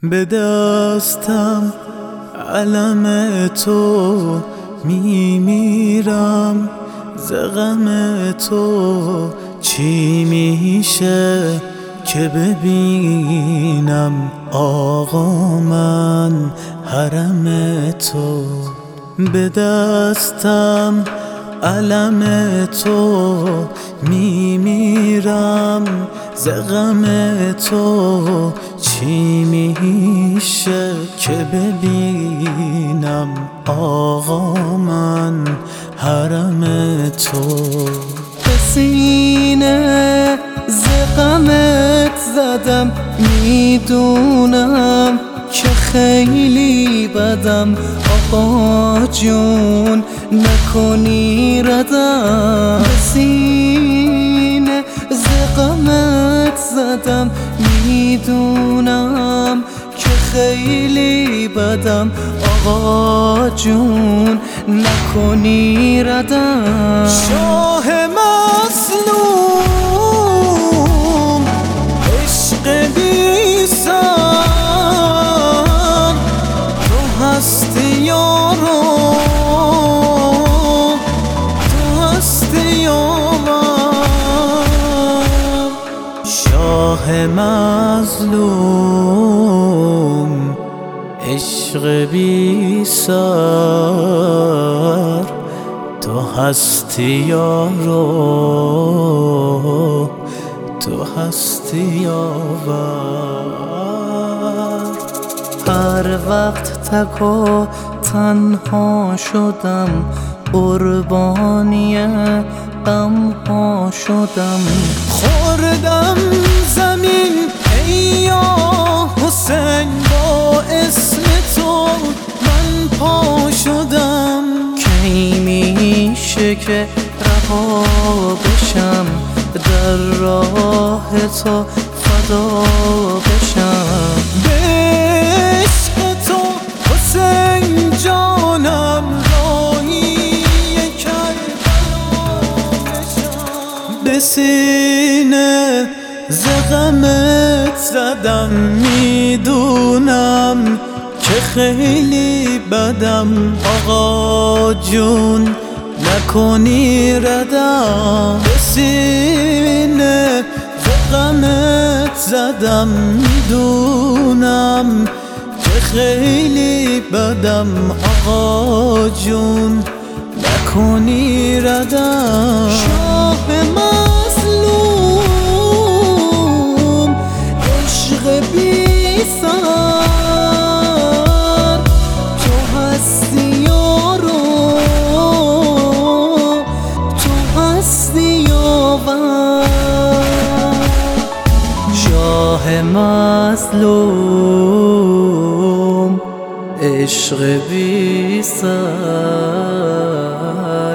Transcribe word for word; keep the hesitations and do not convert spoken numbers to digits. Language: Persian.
به دستم علم تو میمیرم، ز غم تو چی میشه که ببینم آقا من حرم تو. به دستم علم تو میمیرم، ز غم تو چی میشه که ببینم آقا من حرم تو. به سینه ز غمت زدم، میدونم که خیلی بدم، آقا جون نکنی ردم. به سینه ز غمت زدم، میدونم که خیلی بدم، آقا جون نکنی ردم. شاه مظلوم عشق بی سر، تو هستی یارو، تو هستی یارم. شاه مظلوم عشق بی سر، تو هستی یارو، تو هستی یاور. هر وقت تک و تنها شدم، قربانی غم‌ها شدم. خوردم زمین ای یا حسین، با اسم تو من پا شدم. کی میشه که رها بشم، در راه تو فدا بشم. به عشق تو حسین جانم راهی کربلا بشم. به سینه ز غمت زدم، میدونم که خیلی بدم، آقا جون نکنی ردم. به سینه ز غمت زدم، میدونم که خیلی بدم، آقا جون نکنی ردم. شاه مظلوم عشق بی سر، تو هستی یارو، تو هستی یاور. شاه مظلوم عشق بی سر،